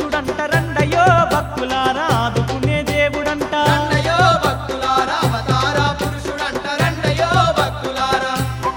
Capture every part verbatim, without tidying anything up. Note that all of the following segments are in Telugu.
పురుషుడంట రండయో భక్తులారా ఆదుకునే దేవుడంట రండయో భక్తులారా అవతార పురుషుడంట రండయో భక్తులారా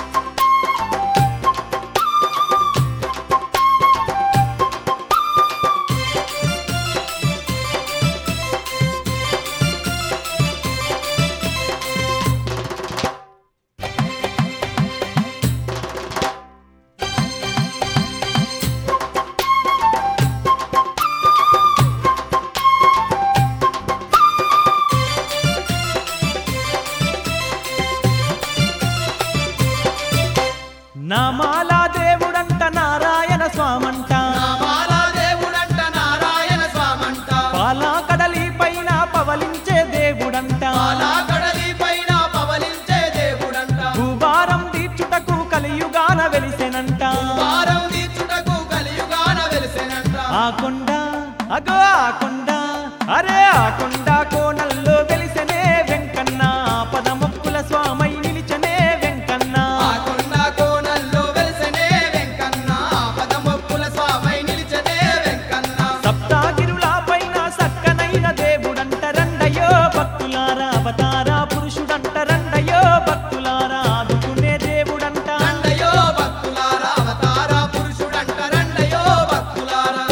నామాల దేవుడంట నారాయణ స్వామంట నామాల దేవుడంట నారాయణ స్వామంట పాలా కడలి పైన పవలించే దేవుడంట పాలా కడలి పైన పవలించే దేవుడంట భూభారం తీర్చుటకు కలియుగాన వెలిసెనంట భారం తీర్చుటకు కలియుగాన వెలిసెనంట ఆ కొండ అగో ఆ కొండ అరే ఆ కొండ కోనల్లో వెలిసెనే వెంకన్న పదముక్కుల స్వామై నిలిచనే వెంకన్న ఆ కొండ కోనల్లో వెలిసెనే వెంకన్న పదమొక్కుల స్వామై నిలిచనే వెంకన్న సప్తాగిరుల పైన సక్కనైన దేవుడంట రండయో భక్తులారా అవతార పురుషుడంట రండయో భక్తులారా ఆదుకునే దేవుడంట రండయో భక్తులారా అవతార పురుషుడంట రండయో భక్తులారా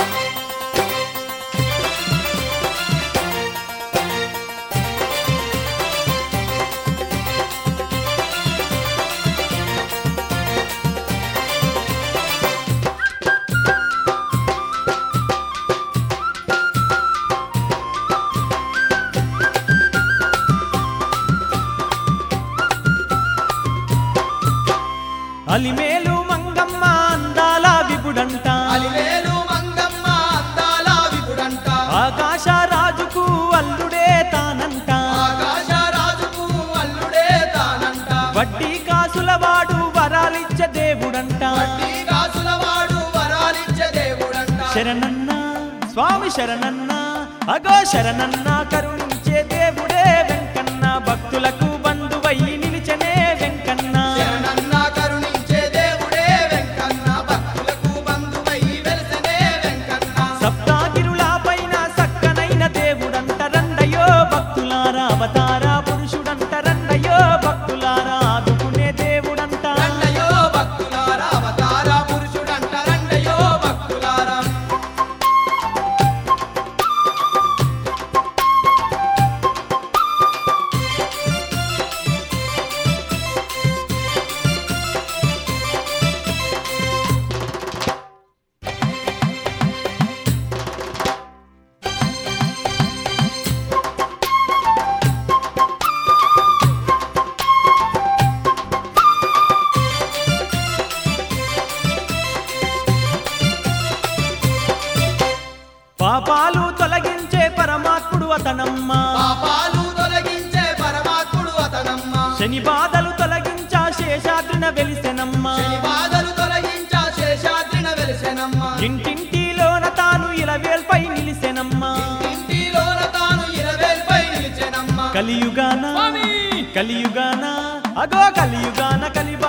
అలిమేలు మంగమ్మ అందాల విపుడంట అలివేలు మంగమ్మ అందాల విపుడంట ఆకాశ రాజుకు అల్లుడే తానంట ఆకాశ రాజుకు అల్లుడే తానంట వడ్డీ కాసుల వాడు వరాలిచ్చే దేవుడంట వడ్డీ కాసుల వాడు వరాలిచ్చే దేవుడంట శరణన్న స్వామి శరణన్న అగో శరణన్న కరుణించే దేవుడే వెంకన్న భక్తులకు బంధువై నిలిచనే వెంకన్న శరణన్న కరుణించే దేవుడే వెంకన్న భక్తులకు బంధువై వెలిసెనే వెంకన్న సప్తాగిరుల పైన సక్కనైన దేవుడంట రండయో భక్తులారా అవతార పురుషుడంట రండయో భక్తులారా ఆదుకునే దేవుడంట రండయో భక్తులారా అవతార పురుషుడంట రండయో భక్తులారా పాపాలు తొలగించే పరమాత్ముడు అతనమ్మ పాపాలు తొలగించే పరమాత్ముడు అతనమ్మ శని బాధలు తొలగించా శేషాద్రిన వెలిసెనమ్మ శని బాధలు తొలగించా శేషాద్రిన వెలిసెనమ్మ ఇంటింటిలోన తాను ఇలవేల్పై నిలిసెనమ్మ ఇంటిలోన తాను ఇరవేల్పై నిలిచెనమ్మ కలియుగాన కలియుగాన అగో కలియుగాన కలి